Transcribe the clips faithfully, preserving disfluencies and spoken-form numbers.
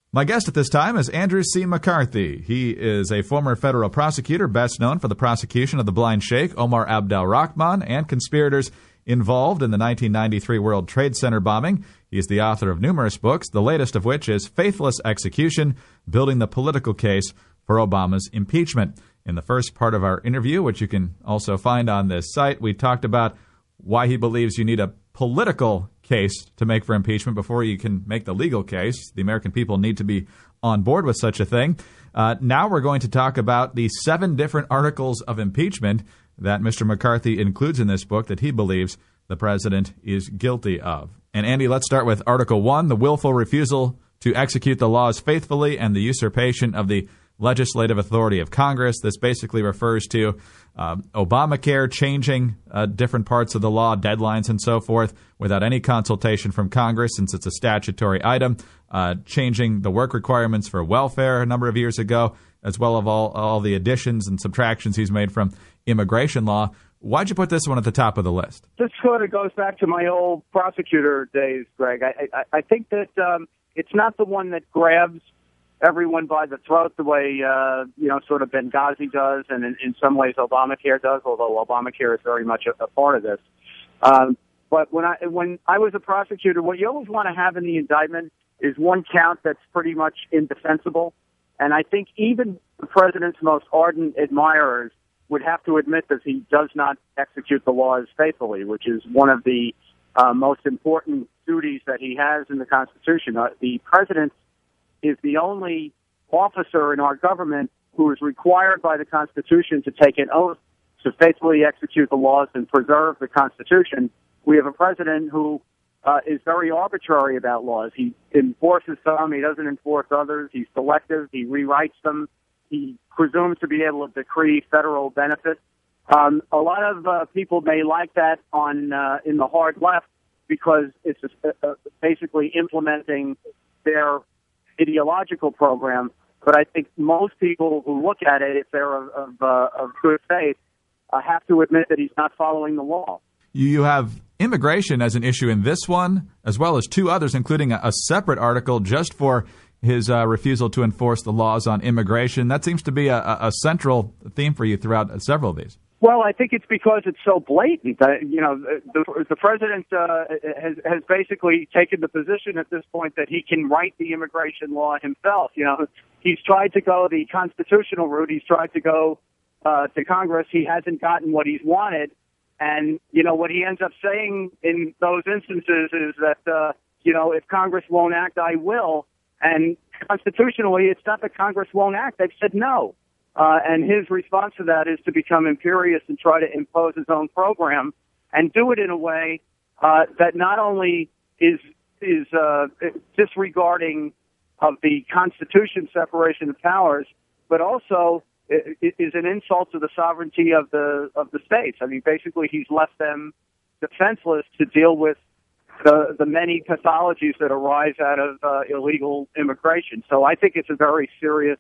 My guest at this time is Andrew C. McCarthy. He is a former federal prosecutor, best known for the prosecution of the blind sheikh Omar Abdel-Rahman and conspirators involved in the nineteen ninety-three World Trade Center bombing. He is the author of numerous books, the latest of which is Faithless Execution, Building the Political Case for Obama's Impeachment. In the first part of our interview, which you can also find on this site, we talked about why he believes you need a political case to make for impeachment before you can make the legal case. The American people need to be on board with such a thing. Uh, now we're going to talk about the seven different articles of impeachment that Mister McCarthy includes in this book that he believes the president is guilty of. And Andy, let's start with Article one, the willful refusal to execute the laws faithfully and the usurpation of the legislative authority of Congress. This basically refers to uh, Obamacare changing uh, different parts of the law, deadlines and so forth, without any consultation from Congress since it's a statutory item, uh, changing the work requirements for welfare a number of years ago, as well as all, all the additions and subtractions he's made from immigration law. Why'd you put this one at the top of the list? This sort of goes back to my old prosecutor days, Greg. I, I, I think that um, it's not the one that grabs everyone by the throat the way, uh, you know, sort of Benghazi does, and in, in some ways Obamacare does, although Obamacare is very much a, a part of this. Um, but when I when I was a prosecutor, what you always want to have in the indictment is one count that's pretty much indefensible. And I think even the president's most ardent admirers would have to admit that he does not execute the laws faithfully, which is one of the uh, most important duties that he has in the Constitution. Uh, the president is the only officer in our government who is required by the Constitution to take an oath to faithfully execute the laws and preserve the Constitution. We have a president who uh, is very arbitrary about laws. He enforces some, he doesn't enforce others, he's selective, he rewrites them, he presumes to be able to decree federal benefits. Um, a lot of uh, people may like that on uh, in the hard left because it's uh, uh, basically implementing their ideological program, but I think most people who look at it, if they're of, of, uh, of good faith, uh, have to admit that he's not following the law. You have immigration as an issue in this one, as well as two others, including a, a separate article just for his uh, refusal to enforce the laws on immigration. That seems to be a, a central theme for you throughout several of these. Well, I think it's because it's so blatant. Uh, you know, the, the president uh, has, has basically taken the position at this point that he can write the immigration law himself. You know, he's tried to go the constitutional route. He's tried to go uh, to Congress. He hasn't gotten what he's wanted. And, you know, what he ends up saying in those instances is that, uh, you know, if Congress won't act, I will. And constitutionally, it's not that Congress won't act. They've said no. Uh, and his response to that is to become imperious and try to impose his own program and do it in a way uh, that not only is is uh, disregarding of the Constitution separation of powers, but also is an insult to the sovereignty of the of the states. I mean, basically, he's left them defenseless to deal with the the many pathologies that arise out of uh, illegal immigration. So I think it's a very serious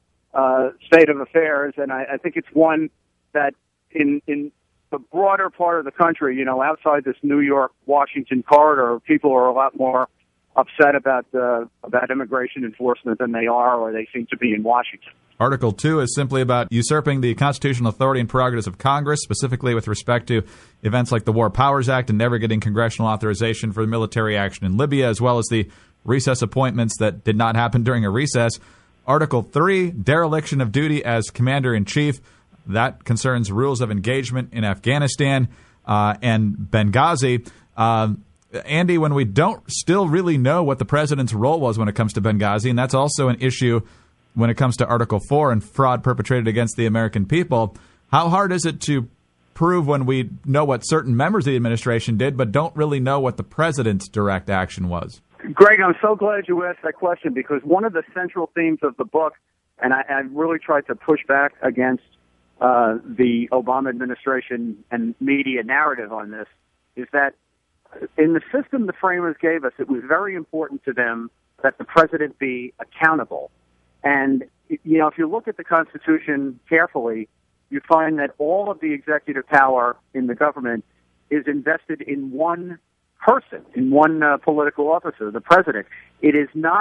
Uh, state of affairs, and I, I think it's one that in in the broader part of the country, you know, outside this New York-Washington corridor, people are a lot more upset about uh, about immigration enforcement than they are, or they seem to be in Washington. Article two is simply about usurping the constitutional authority and prerogatives of Congress, specifically with respect to events like the War Powers Act and never getting congressional authorization for military action in Libya, as well as the recess appointments that did not happen during a recess. Article three, dereliction of duty as commander-in-chief. That concerns rules of engagement in Afghanistan uh, and Benghazi. Uh, Andy, when we don't still really know what the president's role was when it comes to Benghazi, and that's also an issue when it comes to Article four and fraud perpetrated against the American people, how hard is it to prove when we know what certain members of the administration did but don't really know what the president's direct action was? Greg, I'm so glad you asked that question because one of the central themes of the book, and I, I really tried to push back against uh, the Obama administration and media narrative on this, is that in the system the framers gave us, it was very important to them that the president be accountable. And, you know, if you look at the Constitution carefully, you find that all of the executive power in the government is invested in one person, in one uh, political officer, the president. It is not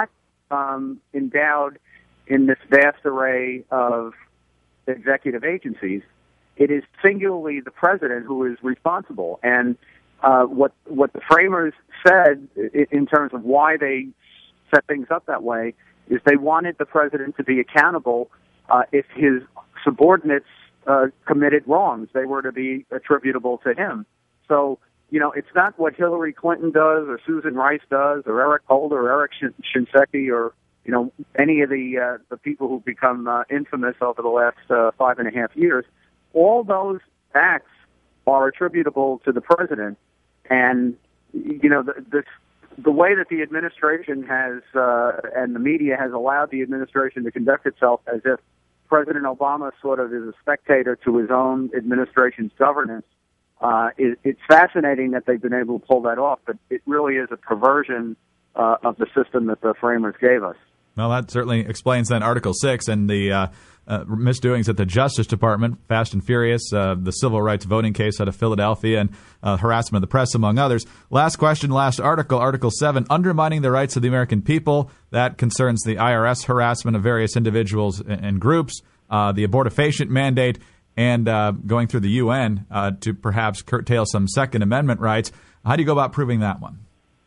um, endowed in this vast array of executive agencies, it is singularly the president who is responsible. And uh, what what the framers said in terms of why they set things up that way is they wanted the president to be accountable uh, if his subordinates uh, committed wrongs. They were to be attributable to him. So, you know, it's not what Hillary Clinton does or Susan Rice does or Eric Holder or Eric Shinseki or, you know, any of the uh, the people who've become uh, infamous over the last uh, five and a half years. All those acts are attributable to the president. And, you know, the, the, the way that the administration has uh, and the media has allowed the administration to conduct itself as if President Obama sort of is a spectator to his own administration's governance, uh, it, it's fascinating that they've been able to pull that off, but it really is a perversion uh, of the system that the framers gave us. Well, that certainly explains then Article six and the uh, uh, misdoings at the Justice Department, Fast and Furious, uh, the civil rights voting case out of Philadelphia, and uh, harassment of the press, among others. Last question, last article, Article seven, undermining the rights of the American people. That concerns the I R S harassment of various individuals and groups, uh, the abortifacient mandate, and uh, going through the U N uh, to perhaps curtail some Second Amendment rights. How do you go about proving that one?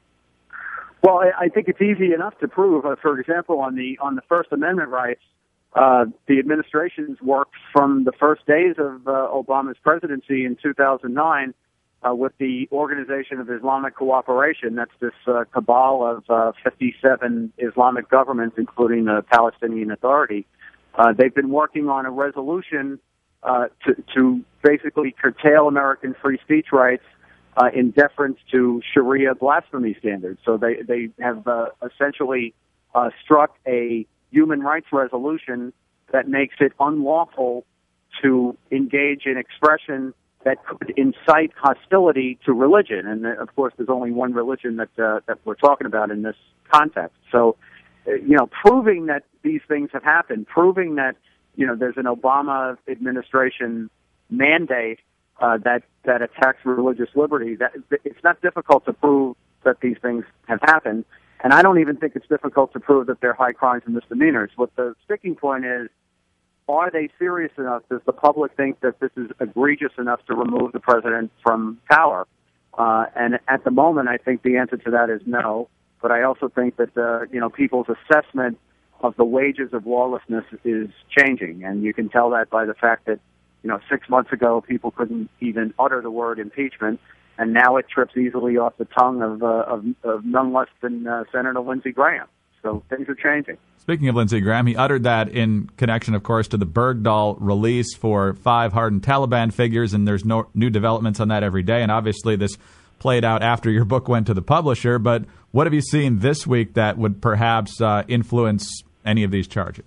Well, I think it's easy enough to prove. Uh, for example, on the on the First Amendment rights, uh, the administration's worked from the first days of uh, Obama's presidency in two thousand nine uh, with the Organization of Islamic Cooperation. That's this uh, cabal of uh, fifty-seven Islamic governments, including the Palestinian Authority. Uh, they've been working on a resolution uh, to, to basically curtail American free speech rights Uh, in deference to Sharia blasphemy standards. So they, they have uh, essentially uh, struck a human rights resolution that makes it unlawful to engage in expression that could incite hostility to religion. And, uh, of course, there's only one religion that, uh, that we're talking about in this context. So, uh, you know, proving that these things have happened, proving that, you know, there's an Obama administration mandate Uh, that that attacks religious liberty. That it's not difficult to prove that these things have happened, and I don't even think it's difficult to prove that they're high crimes and misdemeanors. What the sticking point is: are they serious enough? Does the public think that this is egregious enough to remove the president from power? Uh, and at the moment, I think the answer to that is no. But I also think that uh, you know people's assessment of the wages of lawlessness is changing, and you can tell that by the fact that, you know, six months ago, people couldn't even utter the word impeachment, and now it trips easily off the tongue of, uh, of, of none less than uh, Senator Lindsey Graham. So things are changing. Speaking of Lindsey Graham, he uttered that in connection, of course, to the Bergdahl release for five hardened Taliban figures, and there's no new developments on that every day. And obviously, this played out after your book went to the publisher. But what have you seen this week that would perhaps uh, influence any of these charges?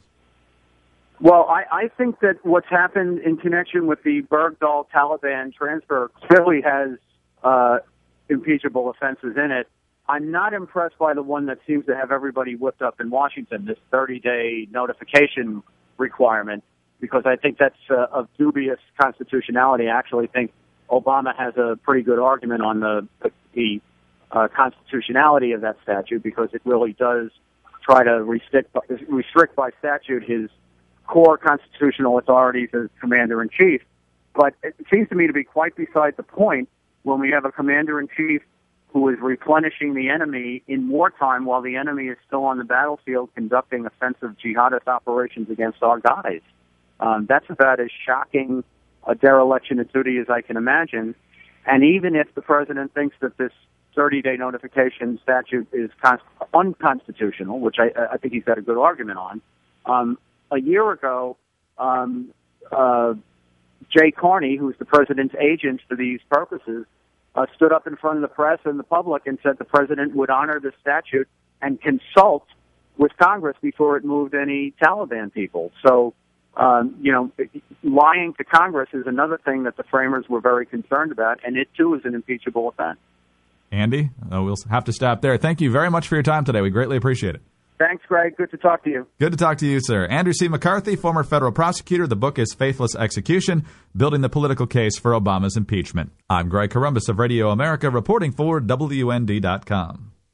Well, I, I think that what's happened in connection with the Bergdahl Taliban transfer clearly has uh, impeachable offenses in it. I'm not impressed by the one that seems to have everybody whipped up in Washington, this thirty-day notification requirement, because I think that's uh, of dubious constitutionality. I actually think Obama has a pretty good argument on the, the, the uh, constitutionality of that statute, because it really does try to restrict, restrict by statute his core constitutional authorities as commander-in-chief. But it seems to me to be quite beside the point when we have a commander-in-chief who is replenishing the enemy in wartime while the enemy is still on the battlefield conducting offensive jihadist operations against our guys. Um, that's about as shocking a dereliction of duty as I can imagine. And even if the president thinks that this thirty-day notification statute is const- unconstitutional, which I, I think he's got a good argument on, um, a year ago, um, uh, Jay Carney, who's the president's agent for these purposes, uh, stood up in front of the press and the public and said the president would honor the statute and consult with Congress before it moved any Taliban people. So, um, you know, lying to Congress is another thing that the framers were very concerned about, and it, too, is an impeachable offense. Andy, uh, we'll have to stop there. Thank you very much for your time today. We greatly appreciate it. Thanks, Greg. Good to talk to you. Good to talk to you, sir. Andrew C. McCarthy, former federal prosecutor. The book is Faithless Execution, Building the Political Case for Obama's Impeachment. I'm Greg Corombos of Radio America, reporting for W N D dot com.